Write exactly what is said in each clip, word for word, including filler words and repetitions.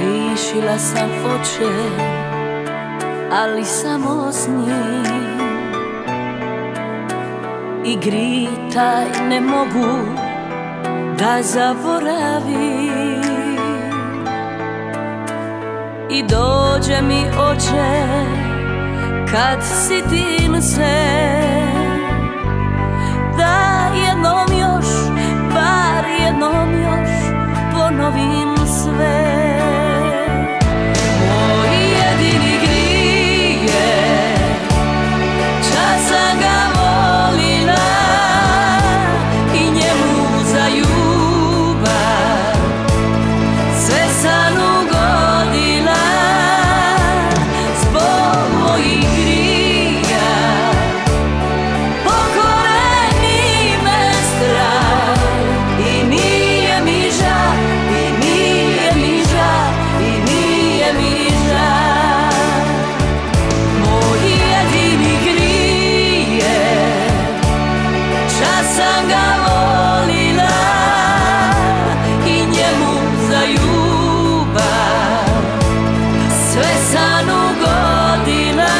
Griješila sam, oče, ali samo s njim. I grijeh taj ne mogu da zaboravim. I dođe mi, oče, kad sitim se, da jednom još, bar jednom još ponovim sve. Moj jedini grijeh je, čas sam ga volila i njemu za ljubav sve sam ugodila. Zbog mojih grija pokoreni me strah i nije mi žal, i nije mi žal, i nije mi žal. Moj jedini grijeh je, čas sam ga volila i njemu za ljubav sve sam ugodila.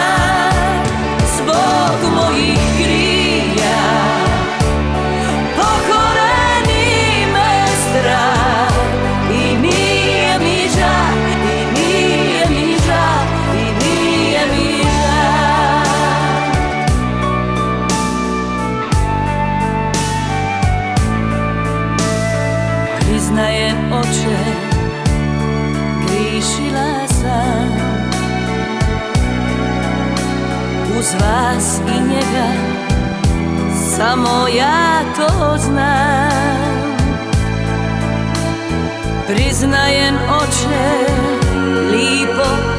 Zbog mojih grija pokoreni me strah i nije mi žal, i nije mi žal, i nije mi žal. Priznajem, oče, griješila sam. Uz vas i njega samo ja to znam. Priznajem, oče, lipo